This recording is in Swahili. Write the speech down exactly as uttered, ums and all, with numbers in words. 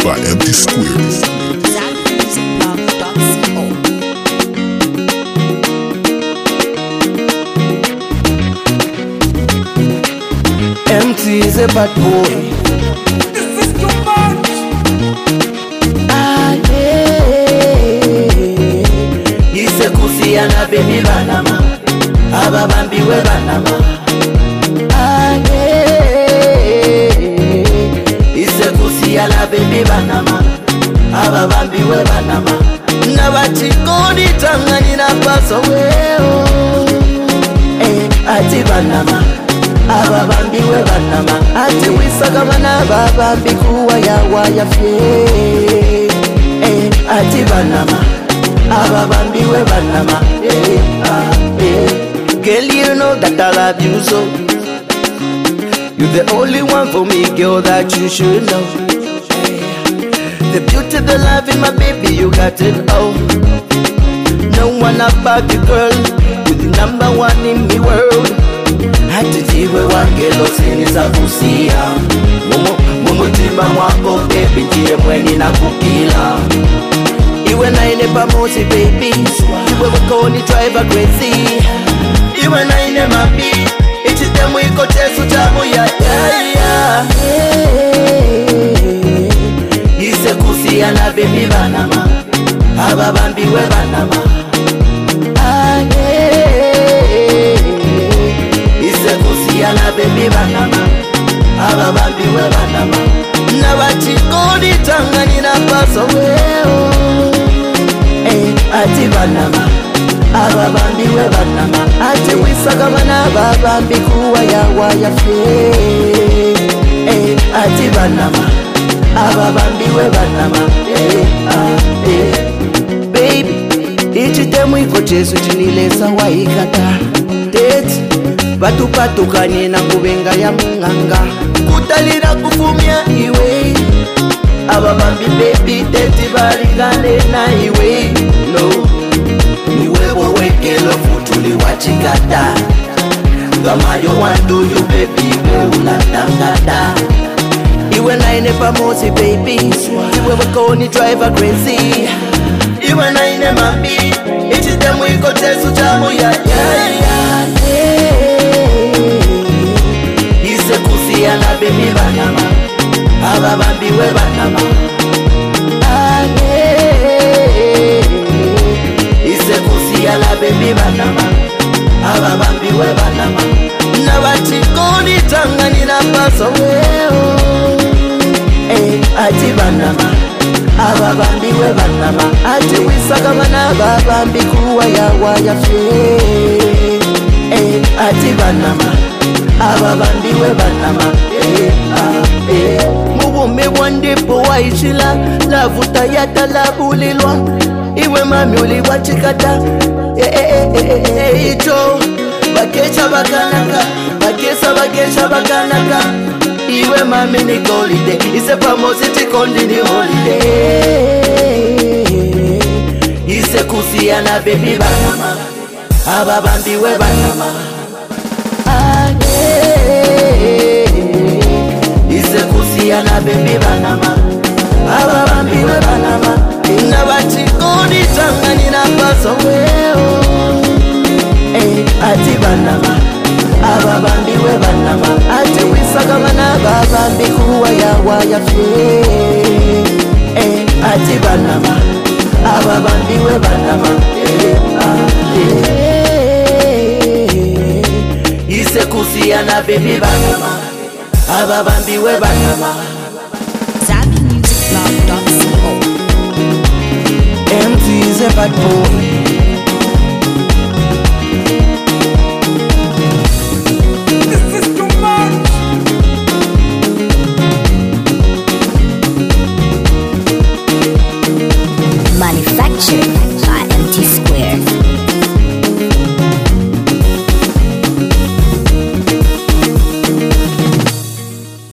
by Empty Square. Empty is a bad boy. This is too much. Ah, yeah. Ise kusiana baby banama. Aba bambi we banama. Ah, yeah. Ise kusiana baby banama. Aba bambi we banama. Na bachikoni tangani na paso weo. Eh, ati banama. Aba bambi we banama. Ati wisaka mana bambi kuwa ya waya fye. Eh, ati banama. Aba bambi we banama. Eh, ah, eh. Girl, you know that I love you so. You're the only one for me, girl, that you should know. The beauty, the love in my baby, you got it all. No one about you, girl. You're the number one in the world. Hatitiwe wangelo siniza kusia. Mumu, mumu tima mwako baby, tie mweni na kukila. Iwe na ine pamosi baby, iwe wakoni driver crazy. Iwe na ine mabi, ichite mwiko chesu chamu ya ya ya. Ise kusia na baby banama. Aba bambi we banama. Ah yeah. Ise kusia na baby banama. Aba bambi we banama. Na bachikoni tangani na paso weo. Eh, ati banama. Aba bambi we banama. Ati wisaka mana bambi kuwa ya waya fye. Eh, ati banama. Aba bambi we banama. Eh, ah, eh. Baby, ichite mwiko chesu chinilesa waikata. Date, batu patukanye na kubenga ya munganga. Kutalira kufumia iwe. Aba bambi baby teti barigane na iwe. No, niwe wawekelo futuli wachikata. Kama yo want to you baby we unatangata. Iwe na ine pamosi baby, iwe wakoni driver crazy. Iwe na ine mabi, ichite mwiko chesu chamu ya ya ya. Ise kusia na baby banama. Aba bambi we banama. Ah yeah. Ise kusia na baby banama. Aba bambi we banama. Na bachikoni tangani na paso weo. Eh, ati banama. Aba bambi we banama. Ati wisaka mana bambi kuwa ya waya fye. Eh, ati banama. Aba bambi we banama. Eh, ah, eh. Mubume wandipo waichila. Lavuta yata labulilwa. Iwe mami uliwachikata. Eh, eh, eh, eh, eh, ito. Bakesha bakanaka. Bakesa bakesha bakanaka. Iwe mami ni holiday. Ise pamosi tikondi ni holiday. Ise kusia na baby banama. Aba bambi we banama. Ah yeah. Ise kusia na baby banama. Aba bambi we banama. Ina bachikoni tangani na paso weo. Eh, ati banama. Aba bambi we banama. Ati wisaka mana bambi kuwa ya waya fye. Eh, ati banama. Aba bambi we banama. Eh, ah, eh. Ise kusia na baby banama. Aba bambi we banama. Zabi Music Blog dot co. Empty is a bad boy.